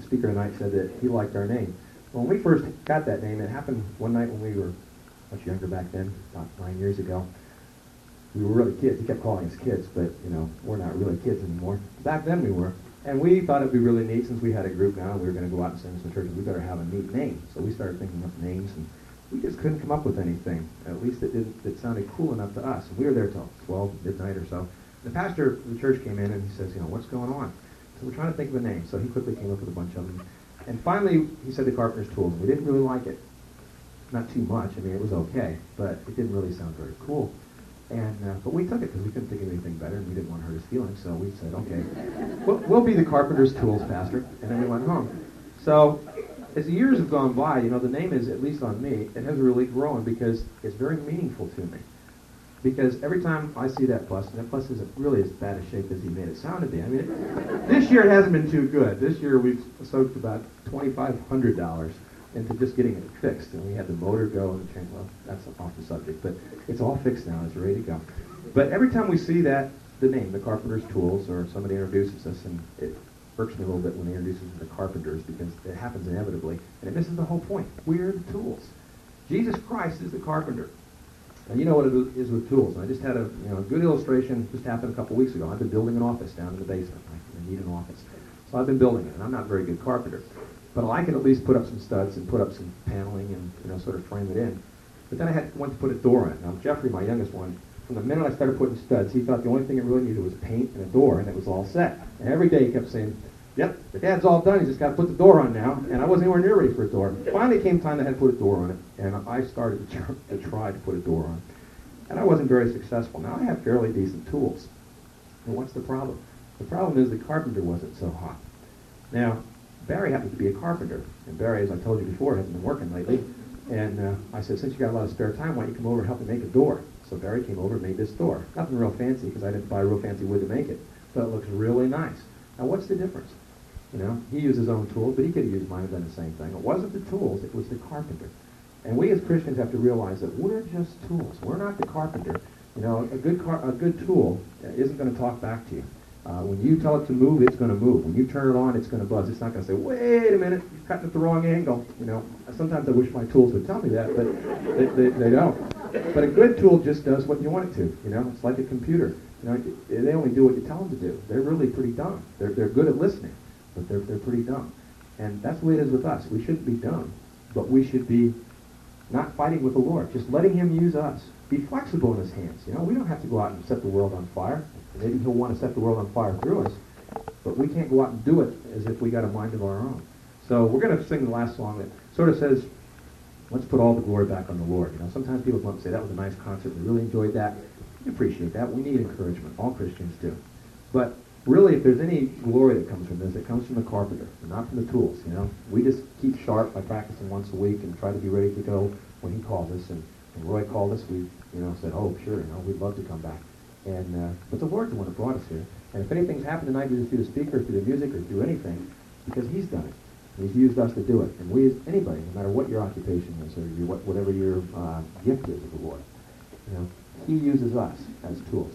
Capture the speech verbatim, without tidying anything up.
speaker tonight said that he liked our name. When we first got that name, it happened one night when we were much younger back then, about nine years ago. We were really kids. He kept calling us kids, but, you know, we're not really kids anymore. Back then we were. And we thought it'd be really neat, since we had a group now, and we were going to go out and sing some churches, we better have a neat name. So we started thinking of names, and we just couldn't come up with anything. At least it didn't, it sounded cool enough to us. And we were there till twelve, midnight or so. The pastor of the church came in, and he says, you know, what's going on? So we're trying to think of a name. So he quickly came up with a bunch of them. And finally, he said the Carpenter's Tools. We didn't really like it. Not too much. I mean, it was okay, but it didn't really sound very cool. And uh, but we took it because we couldn't think of anything better, and we didn't want to hurt his feelings. So we said, okay, we'll, we'll be the Carpenter's Tools, Pastor. And then we went home. So as the years have gone by, you know, the name is, at least on me, it has really grown because it's very meaningful to me. Because every time I see that bus, and that bus isn't really as bad a shape as he made it sound to be. I mean, it, this year it hasn't been too good. This year we've soaked about twenty-five hundred dollars into just getting it fixed. And we had the motor go and the train, well, that's off the subject, but it's all fixed now. It's ready to go. But every time we see that, the name, the Carpenter's Tools, or somebody introduces us, and it irks me a little bit when they introduce us to the carpenters, because it happens inevitably, and it misses the whole point. We're the tools. Jesus Christ is the carpenter. And you know what it is with tools. And I just had a you know a good illustration just happened a couple weeks ago. I've been building an office down in the basement. I need an office. So I've been building it, and I'm not a very good carpenter. But I can at least put up some studs and put up some paneling and you know sort of frame it in. But then I had went to put a door in. Now Jeffrey, my youngest one, from the minute I started putting studs, he thought the only thing it really needed was paint and a door, and it was all set. And every day he kept saying, yep, the dad's all done, he's just got to put the door on now. And I wasn't anywhere near ready for a door. Finally came time I had to put a door on it, and I started to, tr- to try to put a door on. And I wasn't very successful. Now I have fairly decent tools. And what's the problem? The problem is the carpenter wasn't so hot. Now, Barry happened to be a carpenter. And Barry, as I told you before, hasn't been working lately. And uh, I said, since you got a lot of spare time, why don't you come over and help me make a door? So Barry came over and made this door. Nothing real fancy, because I didn't buy real fancy wood to make it. But it looks really nice. Now, what's the difference? You know, he used his own tools, but he could have used mine and done the same thing. It wasn't the tools, it was the carpenter. And we as Christians have to realize that we're just tools. We're not the carpenter. You know, a good car, a good tool isn't going to talk back to you. Uh, when you tell it to move, it's going to move. When you turn it on, it's going to buzz. It's not going to say, wait a minute, you're cutting at the wrong angle. You know, sometimes I wish my tools would tell me that, but they, they, they don't. But a good tool just does what you want it to. You know, it's like a computer. You know, they only do what you tell them to do. They're really pretty dumb. They're they're good at listening, but they're they're pretty dumb. And that's the way it is with us. We shouldn't be dumb, but we should be not fighting with the Lord, just letting him use us. Be flexible in his hands. You know, we don't have to go out and set the world on fire. Maybe he'll want to set the world on fire through us, but we can't go out and do it as if we got a mind of our own. So we're going to sing the last song that sort of says, let's put all the glory back on the Lord. You know, sometimes people come up and say, that was a nice concert, we really enjoyed that. We appreciate that. We need encouragement. All Christians do. But really, if there's any glory that comes from this, it comes from the carpenter, not from the tools. You know, we just keep sharp by practicing once a week and try to be ready to go when he calls us. And when Roy called us, we, you know, said, "Oh, sure, you know, we'd love to come back." And uh, but the Lord's the one that brought us here. And if anything's happened tonight, either through the speaker, through the music, or through anything, because He's done it. He's used us to do it. And we, as anybody, no matter what your occupation is or your, what, whatever your uh, gift is of the Lord, you know, He uses us as tools.